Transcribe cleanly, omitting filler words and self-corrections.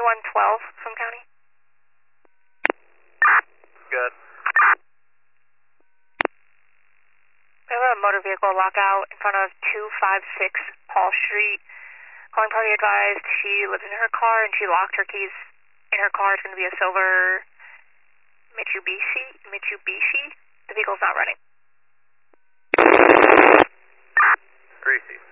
4112 from County. Good. We have a motor vehicle lockout in front of 256 Hall Street. Calling party advised she lives in her car and she locked her keys in her car. It's going to be a silver Mitsubishi. The vehicle's not running. Greasy.